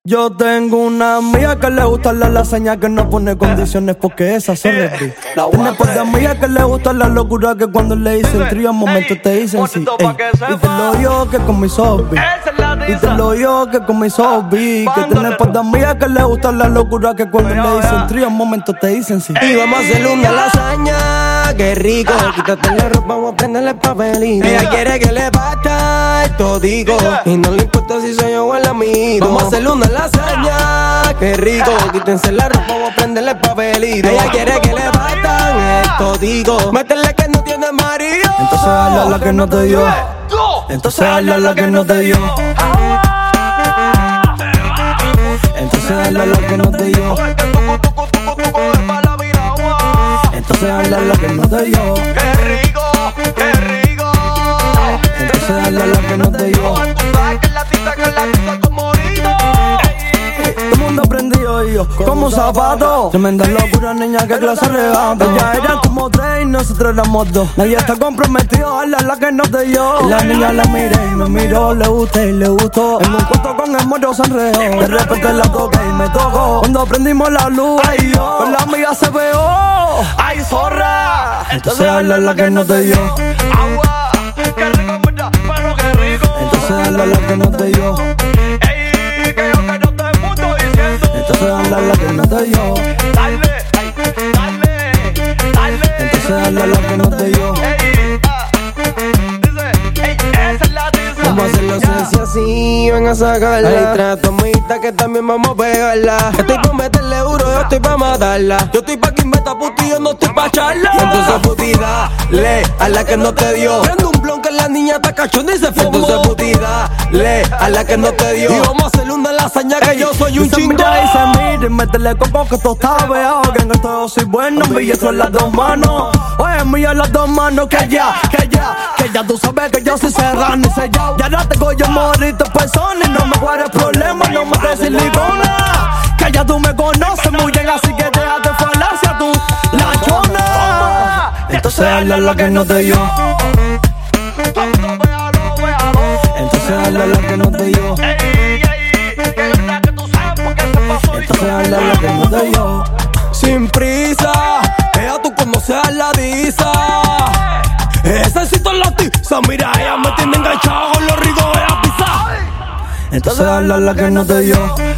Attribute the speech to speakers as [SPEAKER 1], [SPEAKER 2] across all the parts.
[SPEAKER 1] Yo tengo una amiga que le gusta la lasaña, que no pone condiciones porque esas son las vi. Tiene par de amigas que le gusta la locura, que cuando le dicen trío, en momentos te dicen sí. Y te lo yo que con mi sobi. Y te lo yo que con mi sobi. Que tiene par de amigas que le gusta la locura, que cuando le dicen trío, en momentos te dicen sí.
[SPEAKER 2] Y vamos a hacer una lasaña, qué rico. Quítate la ropa, vamos a prenderle el papelito. Ella quiere que le bata el todigo, y no le importa si soy yo o el amigo. Vamos a hacer una lasaña, qué rico. Quítense la ropa, vamos a prenderle el papelito. Ella quiere que le batan el todigo, métele que no tiene marido.
[SPEAKER 1] Entonces hazla la que no te dio. Entonces hazla la que no te dio. Entonces hazla la que no te dio. Entonces hazla la que no te dio.
[SPEAKER 3] Qué rico, qué rico.
[SPEAKER 1] Entonces hazla la que no te dio.
[SPEAKER 3] Que la tita como
[SPEAKER 1] Todo el mundo prendido y yo como un zapato. Tremenda locura, niña, que clase arrebato. Ella era como tres y nosotros éramos dos. Nadie está comprometido, hazla la que no te dio. La niña la miré y me miró, le gusté y le gustó. En un cuarto con el morro se enredó. De repente la toqué y me tocó. Cuando prendimos la luz, ay yo, con la amiga se peó.
[SPEAKER 3] ¡Ay, zorra!
[SPEAKER 1] Entonces hazla la que no te dio.
[SPEAKER 3] Agua, qué rico, verdad, pero qué rico.
[SPEAKER 1] Entonces hazla la que no te dio.
[SPEAKER 3] Ey, que yo no te estoy diciendo.
[SPEAKER 1] Entonces hazla la que no te dio.
[SPEAKER 3] Dale, ay, dale.
[SPEAKER 1] Entonces hazla la que no te dio.
[SPEAKER 3] Ey, dice, ey, esa es la tiza.
[SPEAKER 2] Vamos a hacerlo así, ven a sacarla. Y trae a tu amiguita que también vamos a pegarla. Estoy pa' meterle duro, yo estoy pa' matarla. Yo estoy pa' que inventa puti, yo no estoy pa' charla. Entonces puti, dale a la que no te dio. Prende un blon que la niña está cachonda y se fumó. Entonces puti, dale a la que no te dio. Y vamos a hacerle una lasaña que yo soy un chingón.
[SPEAKER 1] Mira y se mira y métele coco que esto está veado. Que en esto yo soy bueno, un billete en las dos manos. Oye, mía en las dos manos, que ya tú sabes que yo soy serrano y sellado. Ya no tengo yo morrito persona y no me guardes problemas, no me des silicona. Que ya tú me conoces muy bien, así que déjate falacia tú, la chona. Entonces hazla la que no te dio. Entonces hazla la que no te dio. Entonces hazla la que no te dio.
[SPEAKER 2] Sin prisa, ella tú conoces a la diza. Necesito la tiza, mira, ella me tiene enganchado con los ricos de la pizza.
[SPEAKER 1] Entonces hazla la que no te dio.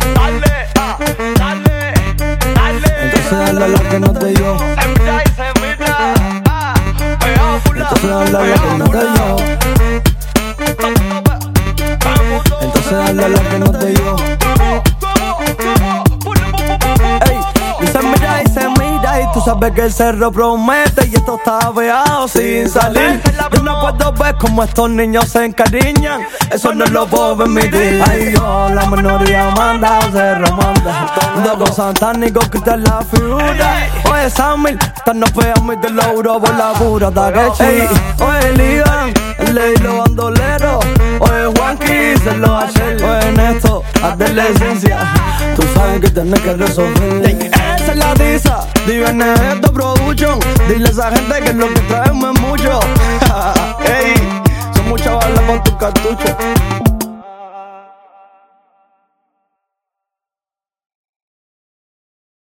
[SPEAKER 3] Dale.
[SPEAKER 1] Entonces hazla la que no te dio.
[SPEAKER 3] Se mira.
[SPEAKER 1] Entonces hazla la que no te dio. Entonces hazla la que no te dio. Ey, y se mira y tú sabes que el cerro promete y esto está veado sin salir. Yo no puedo ver cómo estos niños se encariñan, eso no lo puedo permitir. Ay, yo, la minoría manda, el cerro manda. Dos satánicos quitan la figura. Oye, Samil, esta no fea muy de logro por la pura taquecha. Oye, Ligan, el ley los bandoleros. Oye, Juanqui, se lo hace. Oye, Néstor, hazte la esencia. Tú sabes que tienes que resolver. Esa es la tiza, díganme esto, production. Dile a esa gente que lo que traemos es mucho. Ey, son muchas balas con tus cartuchos.